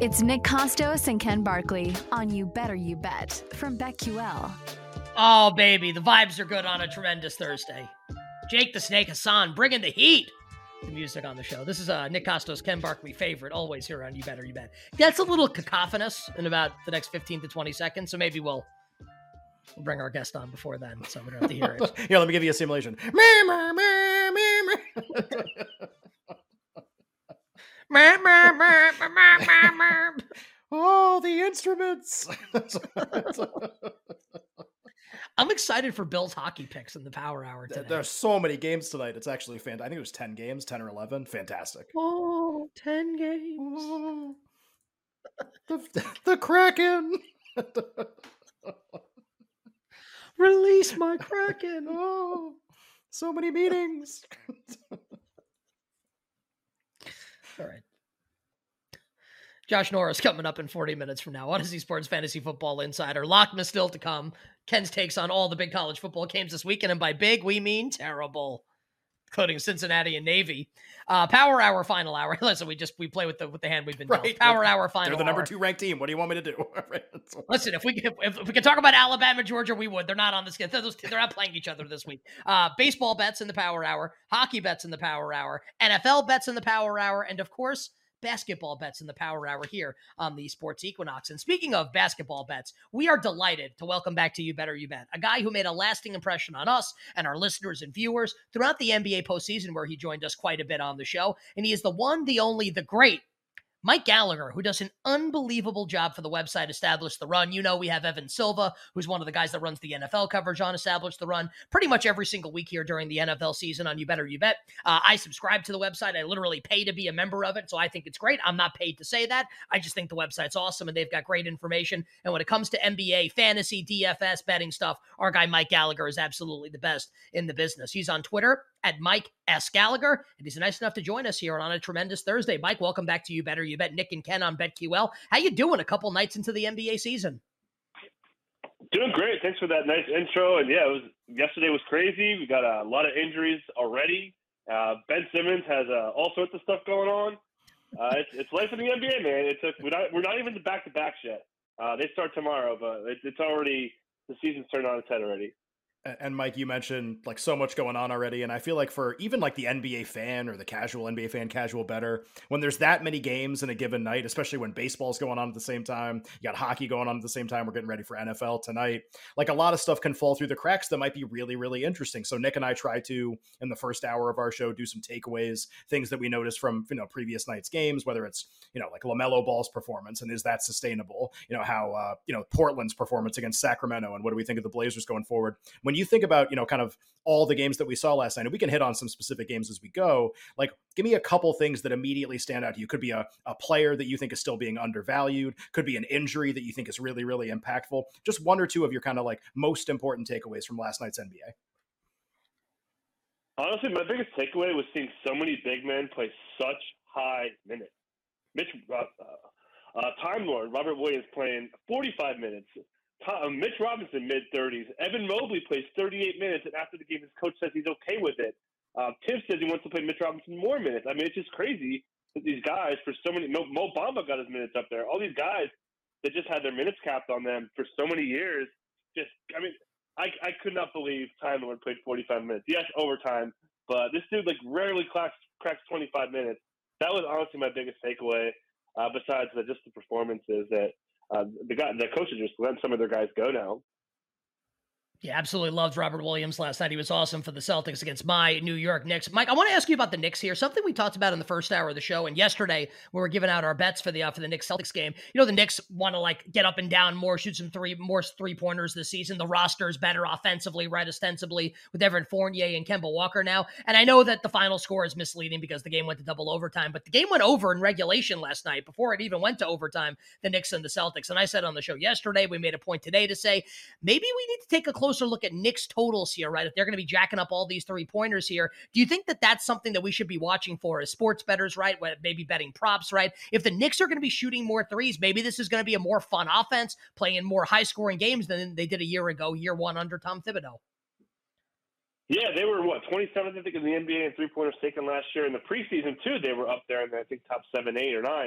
It's Nick Costos and Ken Barkley on You Better You Bet from BetQL. Oh, baby, the vibes are good on a tremendous Thursday. Jake the Snake Hassan bringing the heat. The music on the show. This is Nick Costos, Ken Barkley favorite, always here on You Better You Bet. That's a little cacophonous in about the next 15 to 20 seconds, so maybe we'll bring our guest on before then, so we don't have to hear it. Here, let me give you a simulation. Oh, the instruments. I'm excited for Bill's hockey picks in the Power Hour today. There's so many games tonight. It's actually fantastic. I think it was 10 games, 10 or 11. Fantastic. Oh, 10 games. Oh, the Kraken. Release my Kraken. Oh, so many meetings. All right. Josh Norris coming up in 40 minutes from now. Odyssey Sports Fantasy Football Insider. Lockman still to come. Ken's takes on all the big college football games this weekend. And by big, we mean terrible, including Cincinnati and Navy. Power Hour, final hour. Listen, we play with the hand we've been dealt. Right. Power Hour, final hour. They're the number 2 ranked team. What do you want me to do? Listen, if we could talk about Alabama, Georgia, we would. They're not on this. They're not playing each other this week. Baseball bets in the Power Hour, hockey bets in the Power Hour, NFL bets in the Power Hour, and of course, basketball bets in the Power Hour here on the Sports Equinox. And speaking of basketball bets, we are delighted to welcome back to You Better You Bet, a guy who made a lasting impression on us and our listeners and viewers throughout the NBA postseason, where he joined us quite a bit on the show. And he is the one, the only, the great Mike Gallagher, who does an unbelievable job for the website Establish the Run. You know, we have Evan Silva, who's one of the guys that runs the NFL coverage on Establish the Run pretty much every single week here during the NFL season on You Better You Bet. I subscribe to the website. I literally pay to be a member of it, so I think it's great. I'm not paid to say that. I just think the website's awesome, and they've got great information. And when it comes to NBA, fantasy, DFS, betting stuff, our guy Mike Gallagher is absolutely the best in the business. He's on Twitter at Mike S. Gallagher, and he's nice enough to join us here on a tremendous Thursday. Mike, welcome back to You Better You Bet. Nick and Ken on BetQL. How you doing a couple nights into the NBA season? Doing great. Thanks for that nice intro. And yeah, yesterday was crazy. We got a lot of injuries already. Ben Simmons has all sorts of stuff going on. It's life in the NBA, man. We're not even the back-to-backs yet. They start tomorrow, but it's already, the season's turned on its head already. And Mike, you mentioned like so much going on already. And I feel like for even like the NBA fan or the casual NBA fan, casual bettor, when there's that many games in a given night, especially when baseball's going on at the same time, you got hockey going on at the same time. We're getting ready for NFL tonight. Like a lot of stuff can fall through the cracks that might be really, really interesting. So Nick and I try to, in the first hour of our show, do some takeaways, things that we noticed from, previous night's games, whether it's, like LaMelo Ball's performance and is that sustainable? How, Portland's performance against Sacramento, and what do we think of the Blazers going forward? When you think about, kind of all the games that we saw last night, and we can hit on some specific games as we go, like give me a couple things that immediately stand out to you. Could be a player that you think is still being undervalued, could be an injury that you think is really, really impactful. Just one or two of your kind of like most important takeaways from last night's NBA. Honestly, my biggest takeaway was seeing so many big men play such high minutes. Time Lord, Robert Williams playing 45 minutes. Mitch Robinson, mid-30s. Evan Mobley plays 38 minutes, and after the game, his coach says he's okay with it. Tim says he wants to play Mitch Robinson more minutes. I mean, it's just crazy that these guys, for so many – Mo Bamba got his minutes up there. All these guys that just had their minutes capped on them for so many years, I could not believe Time Lord played 45 minutes. Yes, overtime, but this dude, rarely cracks 25 minutes. That was honestly my biggest takeaway, besides just the performances that the coaches just letting some of their guys go now. Yeah, absolutely loved Robert Williams last night. He was awesome for the Celtics against my New York Knicks. Mike, I want to ask you about the Knicks here. Something we talked about in the first hour of the show, and yesterday we were giving out our bets for the Knicks Celtics game. The Knicks want to get up and down more, shoot some more three-pointers this season. The roster is better offensively, right, ostensibly, with Evan Fournier and Kemba Walker now. And I know that the final score is misleading because the game went to double overtime, but the game went over in regulation last night before it even went to overtime, the Knicks and the Celtics. And I said on the show yesterday, we made a point today to say, maybe we need to take a closer look at Knicks totals here, right? If they're going to be jacking up all these three-pointers here, do you think that that's something that we should be watching for as sports bettors, right? Maybe betting props, right? If the Knicks are going to be shooting more threes, maybe this is going to be a more fun offense, playing more high-scoring games than they did a year ago, year one under Tom Thibodeau. Yeah, they were, 27th, I think, in the NBA in three-pointers taken last year. In the preseason, too, they were up there in, I think, top 7, 8, or 9.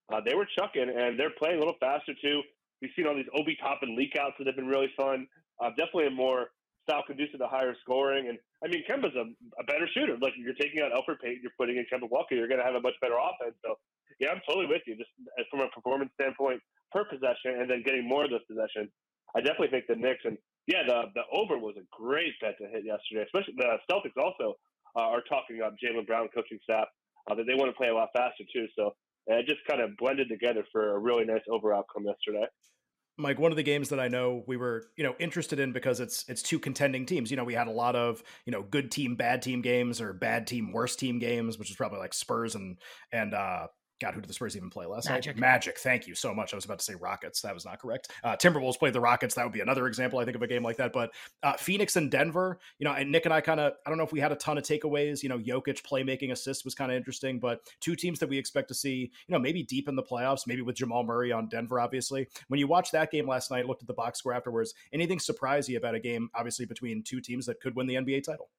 they were chucking, and they're playing a little faster too. We've seen all these Obi Toppin leak outs that have been really fun. Definitely a more style conducive to higher scoring. And I mean, Kemba's a better shooter. Like, you're taking out Elfrid Payton, you're putting in Kemba Walker, you're going to have a much better offense. So, yeah, I'm totally with you. Just from a performance standpoint per possession, and then getting more of those possessions, I definitely think the Knicks, and yeah, the over was a great bet to hit yesterday. Especially the Celtics also are talking up Jaylen Brown coaching staff that they want to play a lot faster too. So it just kind of blended together for a really nice over outcome yesterday. Mike, one of the games that I know we were, interested in because it's two contending teams. We had a lot of, good team, bad team games, or bad team, worst team games, which is probably like Spurs and God, who did the Spurs even play last night? Magic. Thank you so much. I was about to say Rockets. That was not correct. Timberwolves played the Rockets. That would be another example, I think, of a game like that. But Phoenix and Denver, and Nick and I I don't know if we had a ton of takeaways. Jokic playmaking assist was kind of interesting, but two teams that we expect to see, maybe deep in the playoffs, maybe with Jamal Murray on Denver, obviously. When you watched that game last night, looked at the box score afterwards, anything surprise you about a game, obviously, between two teams that could win the NBA title?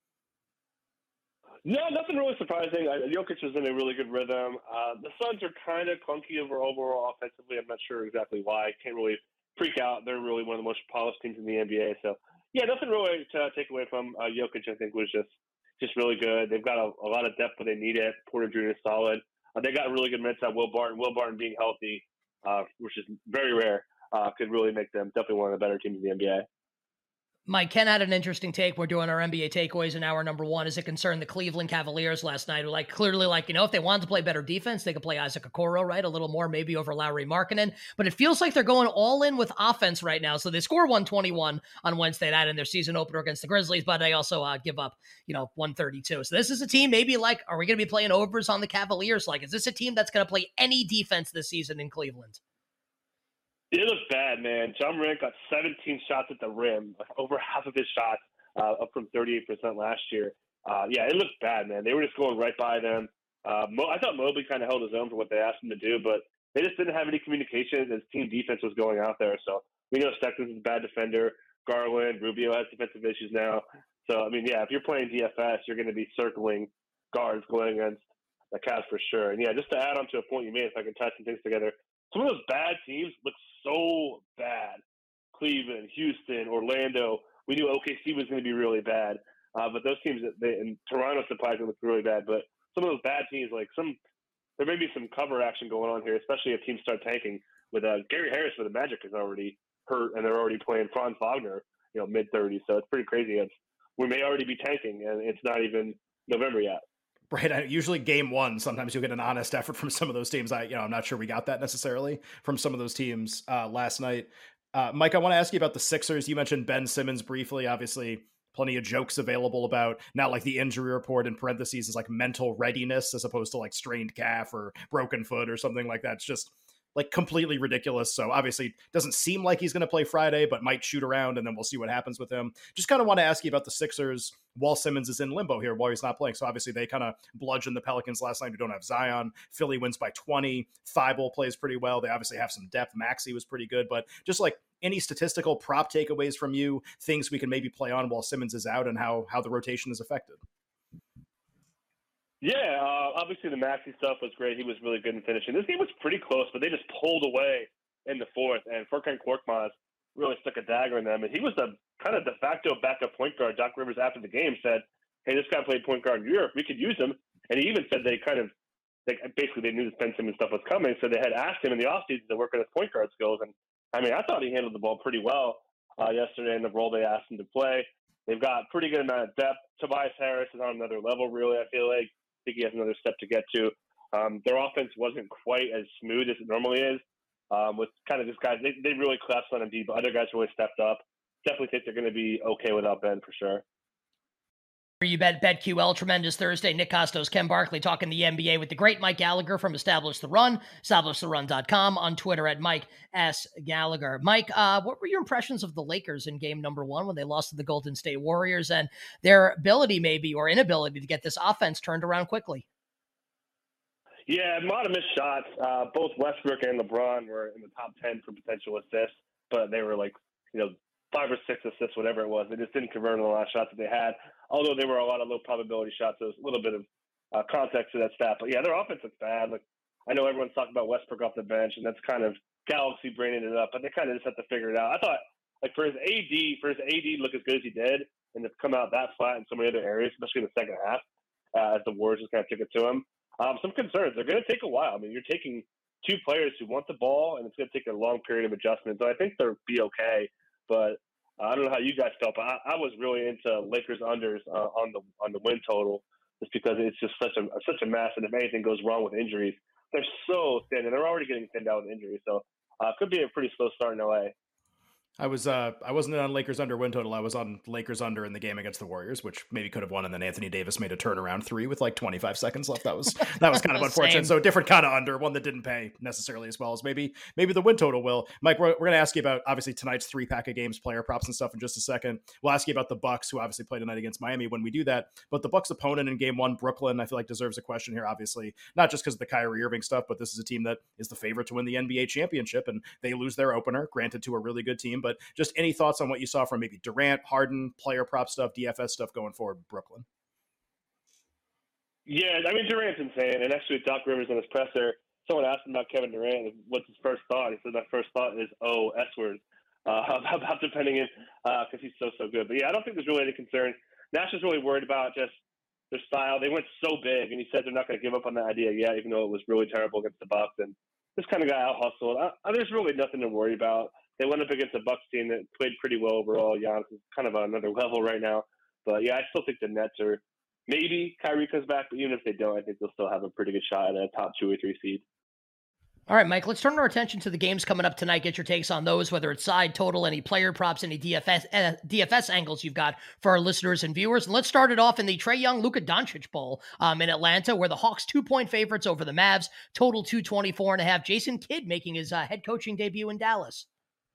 No, nothing really surprising. Jokic was in a really good rhythm. The Suns are kind of clunky overall offensively. I'm not sure exactly why. Can't really freak out. They're really one of the most polished teams in the NBA. So, yeah, nothing really to take away from Jokic. I think was just really good. They've got a lot of depth when they need it. Porter Jr. is solid. They got really good minutes at Will Barton. Will Barton being healthy, which is very rare, could really make them definitely one of the better teams in the NBA. Mike, Ken had an interesting take. We're doing our NBA takeaways in hour number one as it concerned the Cleveland Cavaliers last night. Clearly, if they wanted to play better defense, they could play Isaac Okoro, right? A little more maybe over Lauri Markkanen. But it feels like they're going all in with offense right now. So they score 121 on Wednesday night in their season opener against the Grizzlies, but they also give up, 132. So this is a team maybe are we going to be playing overs on the Cavaliers? Is this a team that's going to play any defense this season in Cleveland? It looked bad, man. Ja Morant got 17 shots at the rim, over half of his shots, up from 38% last year. Yeah, it looked bad, man. They were just going right by them. I thought Mobley kind of held his own for what they asked him to do, but they just didn't have any communication as team defense was going out there. So we know Sexton is a bad defender. Garland, Rubio has defensive issues now. So, I mean, yeah, if you're playing DFS, you're going to be circling guards going against the Cavs for sure. And, yeah, just to add on to a point you made, if I can tie some things together, some of those bad teams look so bad. Cleveland, Houston, Orlando. We knew OKC was going to be really bad. But those teams, and Toronto surprisingly looked really bad. But some of those bad teams, there may be some cover action going on here, especially if teams start tanking. With Gary Harris for the Magic is already hurt, and they're already playing Franz Wagner, mid-30s. So it's pretty crazy. We may already be tanking, and it's not even November yet. Right. Usually game one, sometimes you'll get an honest effort from some of those teams. I'm not sure we got that necessarily from some of those teams last night. Mike, I want to ask you about the Sixers. You mentioned Ben Simmons briefly, obviously plenty of jokes available about now the injury report in parentheses is mental readiness as opposed to strained calf or broken foot or something like that. It's just completely ridiculous. So obviously doesn't seem like he's going to play Friday, but might shoot around, and then we'll see what happens with him. Just kind of want to ask you about the Sixers while Simmons is in limbo here, while he's not playing. So obviously they kind of bludgeoned the Pelicans last night who don't have Zion. Philly wins by 20. Thibault plays pretty well. They obviously have some depth. Maxey was pretty good, but just any statistical prop takeaways from you, things we can maybe play on while Simmons is out, and how the rotation is affected. Yeah, obviously the Maxey stuff was great. He was really good in finishing. This game was pretty close, but they just pulled away in the fourth, and Furkan Korkmaz really stuck a dagger in them. And he was the kind of de facto backup point guard. Doc Rivers, after the game, said, hey, this guy played point guard in Europe. We could use him. And he even said they basically knew the Ben Simmons stuff was coming, so they had asked him in the offseason to work on his point guard skills. And, I mean, I thought he handled the ball pretty well yesterday in the role they asked him to play. They've got pretty good amount of depth. Tobias Harris is on another level, really, I feel like. I think he has another step to get to. Their offense wasn't quite as smooth as it normally is. With kind of this guy, they really collapsed on Embiid, but other guys really stepped up. Definitely think they're going to be okay without Ben for sure. You bet BetQL, tremendous Thursday. Nick Costos, Ken Barkley talking the NBA with the great Mike Gallagher from Establish the Run, EstablishTheRun.com, on Twitter at Mike S. Gallagher. Mike, what were your impressions of the Lakers in game number one when they lost to the Golden State Warriors and their ability maybe or inability to get this offense turned around quickly? Yeah, a lot of missed shots. Both Westbrook and LeBron were in the top 10 for potential assists, but they were 5 or 6 assists, whatever it was. They just didn't convert on the last shots that they had, although there were a lot of low probability shots. So there's a little bit of context to that stat. But, yeah, their offense is bad. I know everyone's talking about Westbrook off the bench, and that's kind of galaxy braining it up, but they kind of just have to figure it out. I thought, like, for his AD look as good as he did, and to come out that flat in so many other areas, especially in the second half, as the Warriors just kind of took it to him. Some concerns. They're going to take a while. I mean, you're taking two players who want the ball, and it's going to take a long period of adjustment. So I think they'll be okay. But I don't know how you guys felt, but I was really into Lakers unders on the win total, just because it's just such a mess. And if anything goes wrong with injuries, they're so thin, and they're already getting thinned out with injuries. So it could be a pretty slow start in LA. I wasn't on Lakers under win total. I was on Lakers under in the game against the Warriors, which maybe could have won. And then Anthony Davis made a turnaround three with like 25 seconds left. That was kind of unfortunate. So different kind of under, one that didn't pay necessarily as well as maybe the win total will. Mike, we're going to ask you about obviously tonight's 3-pack of games, player props and stuff in just a second. We'll ask you about the Bucks, who obviously played tonight against Miami when we do that. But the Bucks opponent in game one, Brooklyn, I feel like deserves a question here, obviously, not just because of the Kyrie Irving stuff, but this is a team that is the favorite to win the NBA championship, and they lose their opener, granted to a really good team. But just any thoughts on what you saw from maybe Durant, Harden, player prop stuff, DFS stuff going forward with Brooklyn? Yeah, I mean, Durant's insane. And actually, Doc Rivers in his presser, someone asked him about Kevin Durant, what's his first thought? He said, my first thought is, S word. About depending in, because he's so good. But yeah, I don't think there's really any concern. Nash is really worried about just their style. They went so big, and he said they're not going to give up on that idea yet, even though it was really terrible against the Bucks. And this kind of got out hustled. There's really nothing to worry about. They went up against a Bucks team that played pretty well overall. Giannis is kind of on another level right now. But yeah, I still think the Nets are, maybe Kyrie comes back, but even if they don't, I think they'll still have a pretty good shot at a top 2 or 3 seed. All right, Mike, let's turn our attention to the games coming up tonight. Get your takes on those, whether it's side total, any player props, any DFS angles you've got for our listeners and viewers. And let's start it off in the Trae Young Luka Doncic Bowl in Atlanta, where the Hawks 2-point favorites over the Mavs, total 224.5. Jason Kidd making his head coaching debut in Dallas.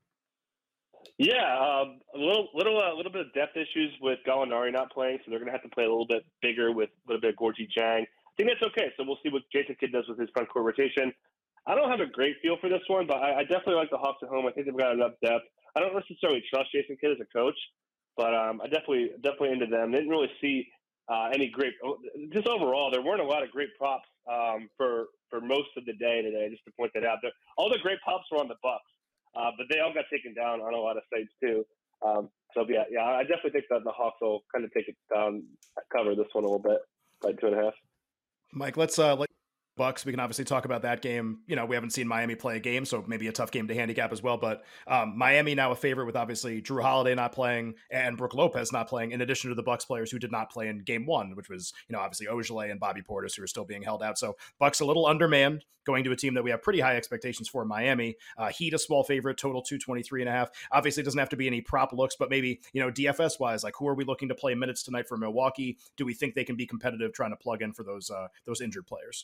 Yeah, a little bit of depth issues with Gallinari not playing, so they're going to have to play a little bit bigger with a little bit of Gorgui Dieng. I think that's okay. So we'll see what Jason Kidd does with his front court rotation. I don't have a great feel for this one, but I definitely like the Hawks at home. I think they've got enough depth. I don't necessarily trust Jason Kidd as a coach, but I definitely into them. Didn't really see any great. Just overall, there weren't a lot of great props for most of the day today. Just to point that out, all the great props were on the Bucks. But they all got taken down on a lot of sites too. So yeah, I definitely think that the Hawks will kind of take it down, cover this one a little bit, by 2.5. Mike, let's Bucks. We can obviously talk about that game. You know, we haven't seen Miami play a game, so maybe a tough game to handicap as well. But Miami now a favorite with obviously Drew Holiday not playing and Brook Lopez not playing, in addition to the Bucks players who did not play in game one, which was, you know, obviously Ojeleye and Bobby Portis, who are still being held out. So Bucks a little undermanned going to a team that we have pretty high expectations for, Miami. Heat a small favorite, total 223.5. Obviously it doesn't have to be any prop looks, but maybe, you know, DFS wise, like who are we looking to play minutes tonight for Milwaukee? Do we think they can be competitive trying to plug in for those injured players?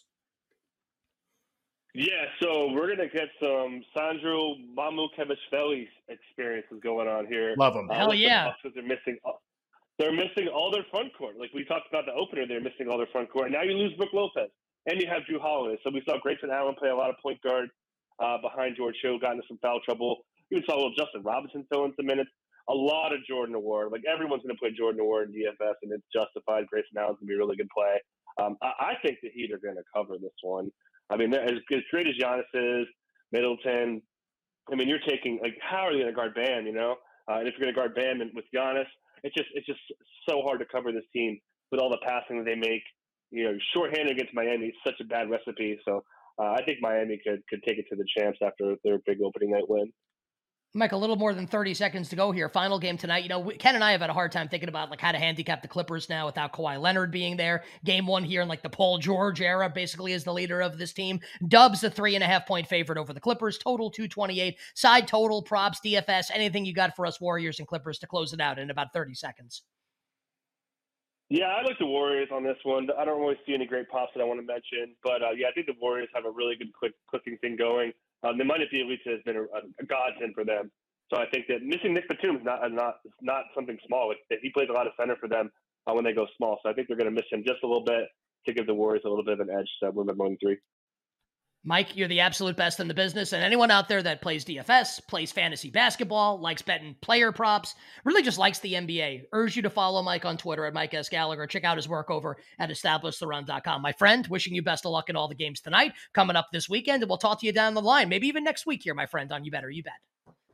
Yeah, so we're going to get some Sandro Mamukevishvili experiences going on here. Love them. Hell yeah. They're missing all their front court. Like we talked about the opener, they're missing all their front court. Now you lose Brook Lopez, and you have Drew Holiday. So we saw Grayson Allen play a lot of point guard behind George Hill, got into some foul trouble. Even saw a little Justin Robinson fill in some minutes. A lot of Jordan Award. Like everyone's going to play Jordan Award in DFS, and it's justified. Grayson Allen's going to be a really good play. I think the Heat are going to cover this one. I mean, as great as Giannis is, Middleton, I mean, you're taking, like, how are you going to guard Bam, you know? And if you're going to guard Bam and with Giannis, it's just so hard to cover this team with all the passing that they make. You know, shorthanded against Miami, it's such a bad recipe. So I think Miami could take it to the champs after their big opening night win. Mike, a little more than 30 seconds to go here. Final game tonight. You know, Ken and I have had a hard time thinking about like how to handicap the Clippers now without Kawhi Leonard being there. Game one here in like the Paul George era basically is the leader of this team. Dubs the 3.5-point favorite over the Clippers. Total 228. Side total, props, DFS, anything you got for us Warriors and Clippers to close it out in about 30 seconds. Yeah, I like the Warriors on this one. I don't really see any great props that I want to mention. But, yeah, I think the Warriors have a really good clicking thing going. The Miami Elite has been a godsend for them. So I think that missing Nick Batum is not something small. He plays a lot of center for them when they go small. So I think they're going to miss him just a little bit to give the Warriors a little bit of an edge. So we're going 3. Mike, you're the absolute best in the business. And anyone out there that plays DFS, plays fantasy basketball, likes betting player props, really just likes the NBA, urge you to follow Mike on Twitter at Mike S. Gallagher. Check out his work over at EstablishTheRun.com. My friend, wishing you best of luck in all the games tonight, coming up this weekend, and we'll talk to you down the line, maybe even next week here, my friend, on You Better You Bet.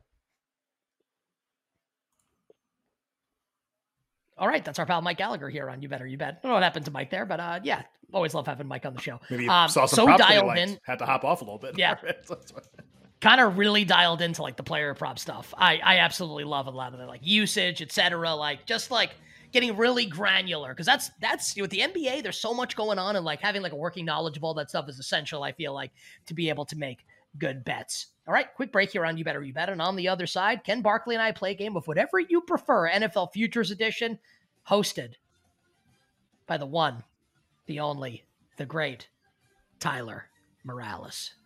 All right, that's our pal Mike Gallagher here on You Better You Bet. I don't know what happened to Mike there, but yeah, always love having Mike on the show. Maybe saw some props dialed in. Had to hop off a little bit. Yeah. Kind of really dialed into like the player prop stuff. I absolutely love a lot of it, like usage, etc. Like just like getting really granular, because that's with the NBA. There's so much going on, and like having like a working knowledge of all that stuff is essential. I feel like to be able to make good bets. All right, quick break here on You Better You Bet. And on the other side, Ken Barkley and I play a game of whatever you prefer, NFL Futures Edition, hosted by the one, the only, the great Tyler Morales.